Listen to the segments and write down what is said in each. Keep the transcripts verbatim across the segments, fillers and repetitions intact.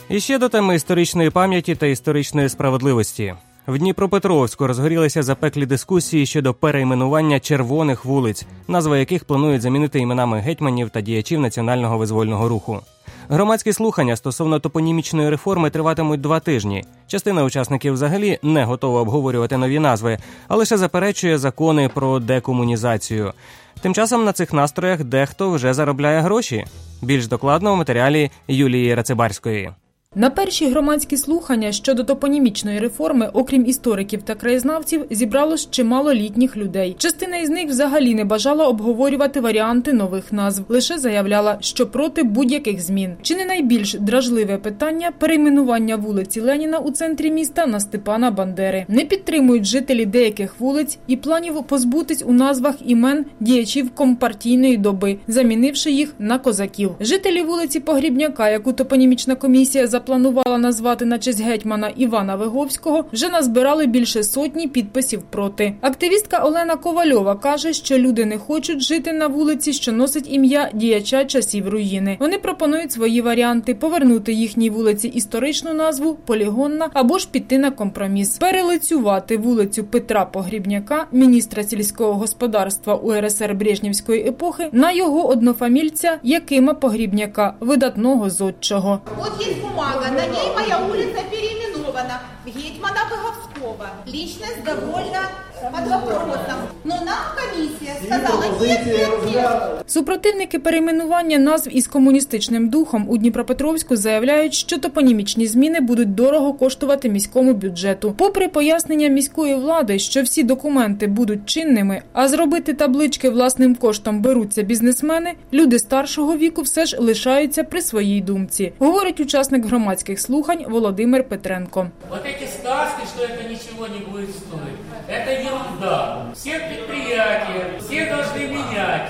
І ще до теми історичної пам'яті та історичної справедливості. В Дніпропетровську розгорілися запеклі дискусії щодо перейменування червоних вулиць, назви яких планують замінити іменами гетьманів та діячів національного визвольного руху. Громадські слухання стосовно топонімічної реформи триватимуть два тижні. Частина учасників взагалі не готова обговорювати нові назви, а лише заперечує закони про декомунізацію. Тим часом на цих настроях дехто вже заробляє гроші. Більш докладно в матеріалі Юлії Рацибарської. На перші громадські слухання щодо топонімічної реформи, окрім істориків та краєзнавців, зібралось чимало літніх людей. Частина із них взагалі не бажала обговорювати варіанти нових назв, лише заявляла, що проти будь-яких змін. Чи не найбільш дражливе питання – перейменування вулиці Леніна у центрі міста на Степана Бандери. Не підтримують жителі деяких вулиць і планів позбутись у назвах імен діячів компартійної доби, замінивши їх на козаків. Жителі вулиці Погрібняка, яку топонімічна комісія за планувала назвати на честь гетьмана Івана Виговського, вже назбирали більше сотні підписів проти. Активістка Олена Ковальова каже, що люди не хочуть жити на вулиці, що носить ім'я діяча часів руїни. Вони пропонують свої варіанти – повернути їхній вулиці історичну назву «Полігонна» або ж піти на компроміс. Перелицювати вулицю Петра Погрібняка, міністра сільського господарства У Ер Ес Ер Брежнєвської епохи, на його однофамільця Якима Погрібняка, видатного зодчого. От є бумага. На ней моя улица переименована в гетьмана Виговского. Личность довольно под вопросом. Но нам комиссия сказала, нет, нет, нет. Супротивники перейменування назв із комуністичним духом у Дніпропетровську заявляють, що топонімічні зміни будуть дорого коштувати міському бюджету. Попри пояснення міської влади, що всі документи будуть чинними, а зробити таблички власним коштом беруться бізнесмени, люди старшого віку все ж лишаються при своїй думці, говорить учасник громадських слухань Володимир Петренко. Вот эти сказки, что это ничего не будет стоить, это ерунда. Все предприятия, все должны менять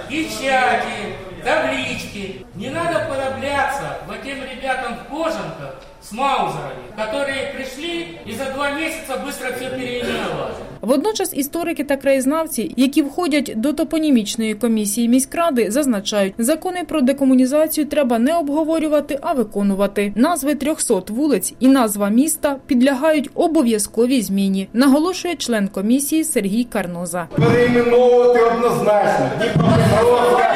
печати, таблички. Не надо подобляться вот тем ребятам в кожанках с маузерами, которые пришли и за два месяца быстро все переименовали. Водночас історики та краєзнавці, які входять до топонімічної комісії міськради, зазначають, закони про декомунізацію треба не обговорювати, а виконувати. Назви трьохсот вулиць і назва міста підлягають обов'язковій зміні, наголошує член комісії Сергій Карноза. Перейменовувати однозначно. Дніпропетровська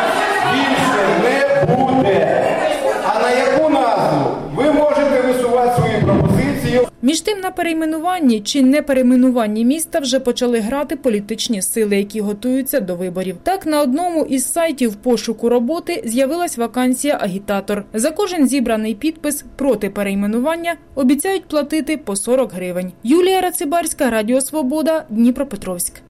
більше не буде. А на яку назву? Ви можете висувати свої пропозиції. Між тим, на перейменуванні чи не перейменуванні міста вже почали грати політичні сили, які готуються до виборів. Так, на одному із сайтів пошуку роботи з'явилась вакансія агітатор. За кожен зібраний підпис проти перейменування обіцяють платити по сорок гривень. Юлія Рацибарська, Радіо Свобода, Дніпропетровськ.